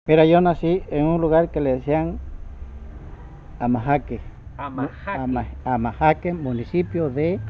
Mira, yo nací en un lugar que le decían Amajaque. Amajaque, municipio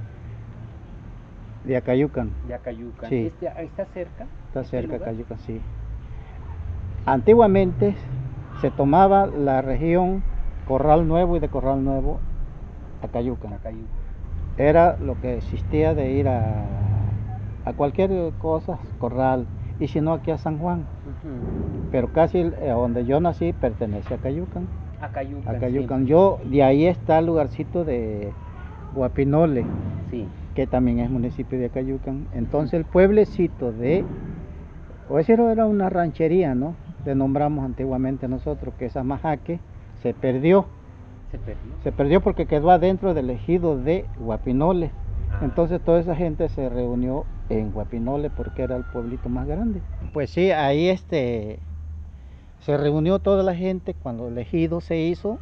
de Acayucan. De Acayucan. Sí. ¿Está cerca? Está cerca de Acayucan, sí. Antiguamente se tomaba la región Corral Nuevo y de Corral Nuevo Acayucan. Era lo que existía de ir a cualquier cosa, Corral, y si no aquí a San Juan. Pero casi donde yo nací pertenece a Acayucan. Acayucan. Yo, de ahí está el lugarcito de Guapinole, sí, que también es municipio de Acayucan. Entonces el pueblecito de, o decir, era una ranchería, ¿no? Le nombramos antiguamente nosotros, que es Amajaque, se perdió. Se perdió porque quedó adentro del ejido de Guapinole. Entonces toda esa gente se reunió en Guapinole porque era el pueblito más grande. Pues sí, ahí se reunió toda la gente cuando el ejido se hizo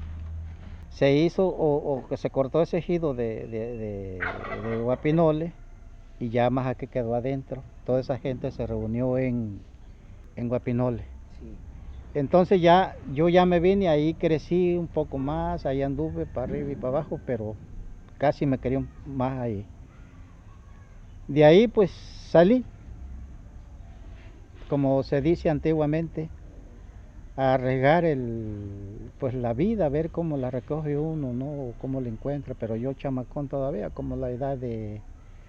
o que se cortó ese ejido de Guapinole y ya Amajaque quedó adentro. Toda esa gente se reunió en Guapinole. Sí. Entonces yo ya me vine, ahí crecí un poco más, ahí anduve para arriba y para abajo, pero casi me quería más ahí. De ahí pues salí, como se dice antiguamente, a arriesgar pues la vida, a ver cómo la recoge uno, ¿no? O cómo la encuentra, pero yo chamacón todavía, como la edad de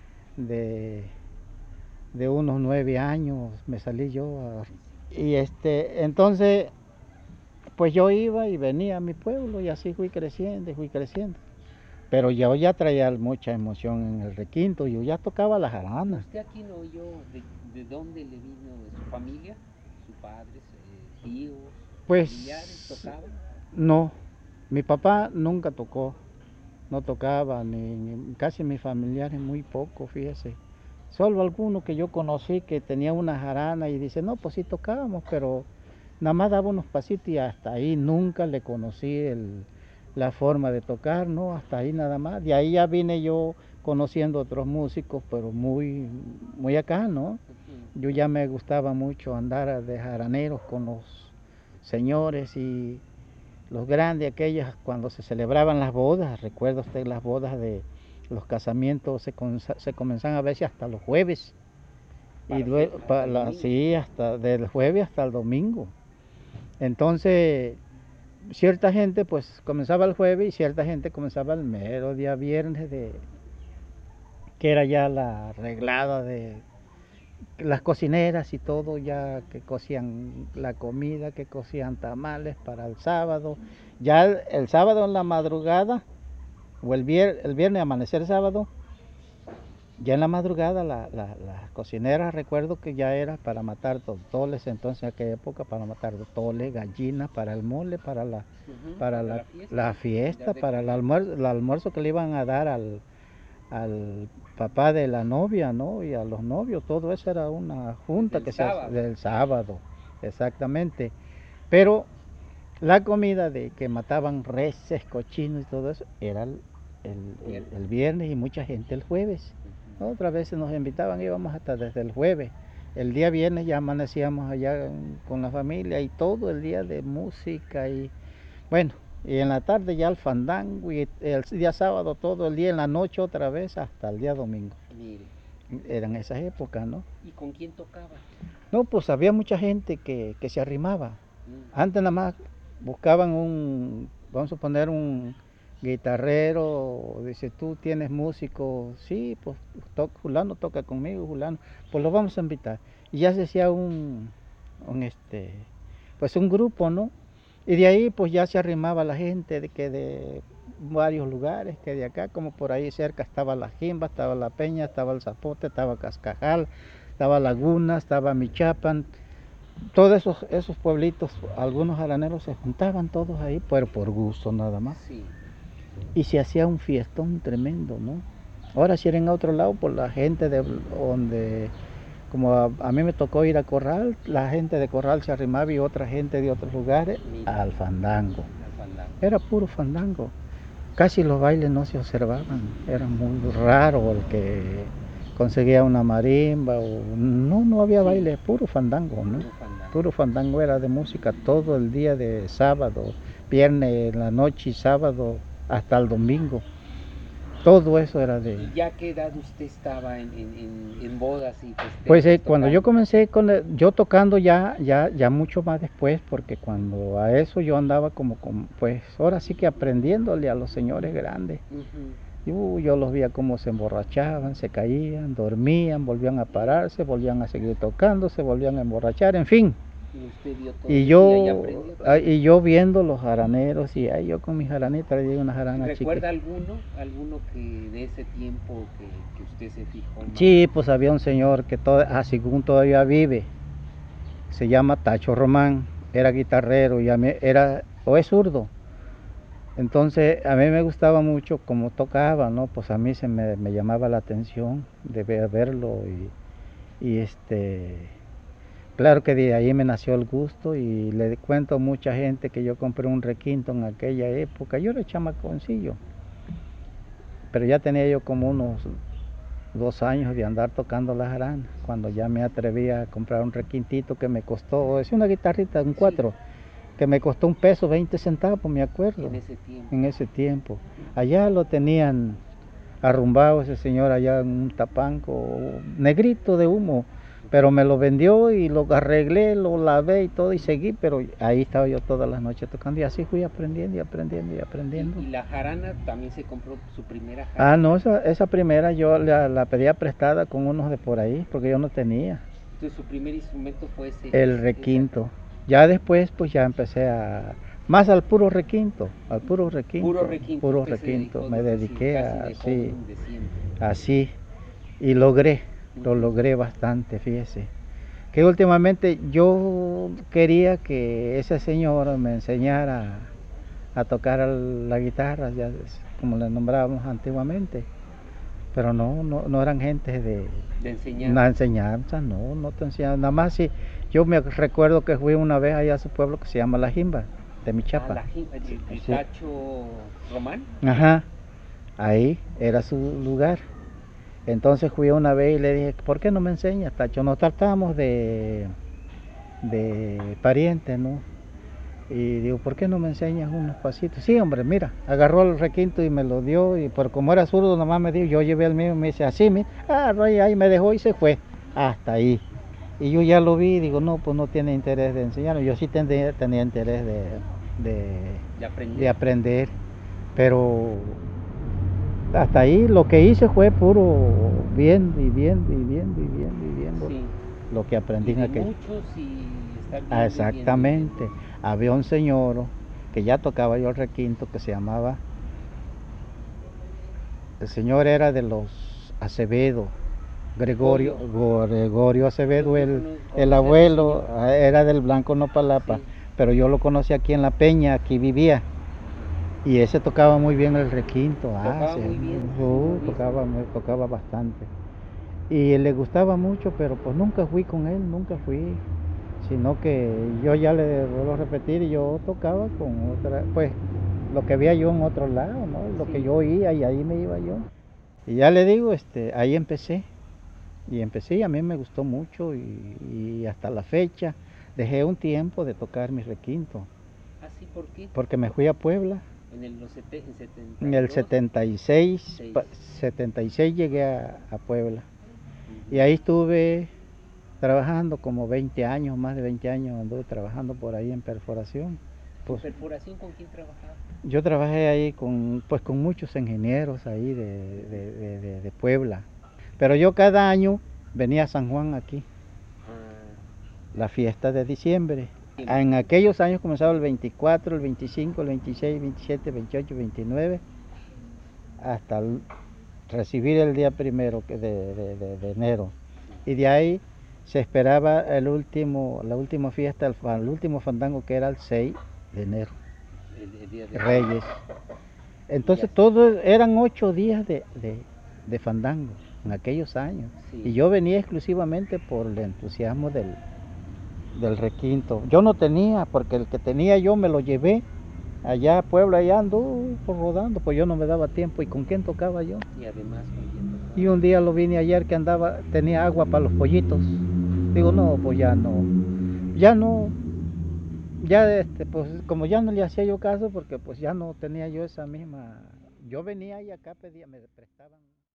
unos 9 años me salí yo y entonces pues yo iba y venía a mi pueblo y así fui creciendo. Pero yo ya traía mucha emoción en el requinto, yo ya tocaba la jarana. ¿Usted aquí no oyó de dónde le vino su familia? ¿Sus padres, tíos, pues, familiares tocaban? No, mi papá nunca tocó, no tocaba, ni casi mis familiares muy poco, fíjese. Solo alguno que yo conocí que tenía una jarana y dice, no, pues sí tocábamos, pero nada más daba unos pasitos y hasta ahí nunca le conocí la forma de tocar, ¿no? Hasta ahí nada más. De ahí ya vine yo conociendo otros músicos, pero muy, muy acá, ¿no? Yo ya me gustaba mucho andar de jaraneros con los señores y los grandes, aquellas cuando se celebraban las bodas. Recuerda usted las bodas de los casamientos se comenzaban a veces hasta los jueves. Y luego, sí, hasta del jueves hasta el domingo. Entonces, cierta gente pues comenzaba el jueves y cierta gente comenzaba el mero día viernes, que era ya la arreglada de las cocineras y todo, ya que cocían la comida, que cocían tamales para el sábado. Ya el sábado en la madrugada, o el viernes amanecer sábado, ya en la madrugada las cocineras, recuerdo que ya era para matar totoles, entonces en aquella época para matar totoles, gallinas, para el mole, para la fiesta, para el almuerzo que le iban a dar al papá de la novia, ¿no? Y a los novios, todo eso era una junta que se hace del sábado, exactamente. Pero la comida de que mataban reses, cochinos y todo eso era el viernes y mucha gente el jueves. Otras veces nos invitaban, íbamos hasta desde el jueves. El día viernes ya amanecíamos allá con la familia y todo el día de música y bueno, y en la tarde ya el fandango y el día sábado todo el día, en la noche otra vez hasta el día domingo. Mire. Eran esas épocas, ¿no? ¿Y con quién tocaba? No, pues había mucha gente que se arrimaba. Antes nada más buscaban vamos a poner un guitarrero, dice, tú tienes músico, sí, pues fulano toca conmigo, fulano, pues lo vamos a invitar. Y ya se hacía pues un grupo, ¿no? Y de ahí pues ya se arrimaba la gente de varios lugares, que de acá, como por ahí cerca estaba La Jimba, estaba La Peña, estaba El Zapote, estaba Cascajal, estaba Laguna, estaba Michapan. Todos esos pueblitos, algunos jaraneros se juntaban todos ahí, pero por gusto nada más. Sí. Y se hacía un fiestón tremendo, ¿no? Ahora si era en otro lado, por la gente de donde, como a mí me tocó ir a Corral, la gente de Corral se arrimaba y otra gente de otros lugares al fandango. Era puro fandango. Casi los bailes no se observaban, era muy raro el que conseguía una marimba o no había baile, puro fandango, ¿no? puro fandango era de música todo el día de sábado, viernes en la noche y sábado hasta el domingo. Todo eso era de... ¿Y ya a qué edad usted estaba en bodas y festejos? Pues cuando yo tocando? comencé yo tocando ya mucho más después, porque cuando a eso yo andaba pues ahora sí que aprendiéndole a los señores grandes. Yo los veía cómo se emborrachaban, se caían, dormían, volvían a pararse, volvían a seguir tocando, se volvían a emborrachar, en fin. Y usted vio todo Y eso y aprendió también. y yo viendo los jaraneros, y yo con mis jaranitas le di una jarana chiquita. ¿Recuerda alguno que de ese tiempo que usted se fijó más? Sí, pues había un señor que según todavía vive, se llama Tacho Román, era guitarrero y es zurdo. Entonces a mí me gustaba mucho cómo tocaba, ¿no? Pues a mí me llamaba la atención de verlo y claro que de ahí me nació el gusto y le cuento a mucha gente que yo compré un requinto en aquella época. Yo era chamaconcillo, pero ya tenía yo como unos 2 años de andar tocando la jarana, cuando ya me atreví a comprar un requintito que me costó, es una guitarrita, un 4, que me costó $1.20, me acuerdo. En ese tiempo. Allá lo tenían arrumbado ese señor allá en un tapanco negrito de humo, pero me lo vendió y lo arreglé, lo lavé y todo y seguí, pero ahí estaba yo todas las noches tocando y así fui aprendiendo y aprendiendo y aprendiendo. ¿Y la jarana también se compró su primera jarana? No, esa primera yo la pedía prestada con unos de por ahí, porque yo no tenía. Entonces su primer instrumento fue el requinto. Ya después pues ya empecé más al puro requinto, Puro requinto. Me dediqué así y lo logré bastante, fíjese. Que últimamente yo quería que ese señor me enseñara a tocar la guitarra, ya como le nombrábamos antiguamente, pero no eran gente de enseñanza, no te enseñaban, nada más si yo me recuerdo que fui una vez allá a su pueblo que se llama La Jimba, de Michapa. La Jimba, el Tacho Román. Ajá, ahí era su lugar. Entonces fui una vez y le dije, ¿por qué no me enseñas, Tacho? Nos tratamos de parientes, ¿no? Y digo, ¿por qué no me enseñas unos pasitos? Sí, hombre, mira, agarró el requinto y me lo dio, y por como era zurdo nomás me dijo, yo llevé el mío y me dice, así, ahí me dejó y se fue, hasta ahí. Y yo ya lo vi y digo, no, pues no tiene interés de enseñarme. Yo sí tenía interés de aprender, pero hasta ahí lo que hice fue puro viendo lo que aprendí en aquel. Exactamente. Había un señor que ya tocaba yo el requinto que se llamaba, el señor era de los Acevedo, Gregorio Acevedo, el abuelo era del Blanco Nopalapa, pero yo lo conocí aquí en La Peña, aquí vivía, y ese tocaba muy bien el requinto, tocaba bastante, y le gustaba mucho, pero pues nunca fui con él, sino que yo ya le vuelvo a repetir, y yo tocaba con otra, pues lo que veía yo en otro lado, ¿no? Lo que yo oía y ahí me iba yo, y ya le digo, ahí empecé. Y a mí me gustó mucho y hasta la fecha dejé un tiempo de tocar mi requinto. ¿Sí? ¿Por qué? Porque me fui a Puebla. En el 76 llegué a Puebla. Y ahí estuve trabajando como 20 años, más de 20 años anduve trabajando por ahí en perforación. Pues, ¿en perforación con quién trabajaba? Yo trabajé ahí con muchos ingenieros ahí de Puebla. Pero yo cada año venía a San Juan aquí, la fiesta de diciembre. En aquellos años comenzaba el 24, el 25, el 26, 27, 28, 29, hasta recibir el día primero de enero. Y de ahí se esperaba la última fiesta, el último fandango, que era el 6 de enero, el día de Reyes. Entonces todos eran 8 días de fandango en aquellos años, y yo venía exclusivamente por el entusiasmo del requinto. Yo no tenía, porque el que tenía yo me lo llevé allá a Puebla, allá anduvo rodando, pues yo no me daba tiempo. ¿Y con quién tocaba yo? Y además, ¿con quién tocaba? Y un día lo vine ayer que tenía agua para los pollitos. Digo, no, pues ya no. ya no, ya pues como ya no le hacía yo caso porque pues ya no tenía yo esa misma, yo venía y acá pedía, me prestaban.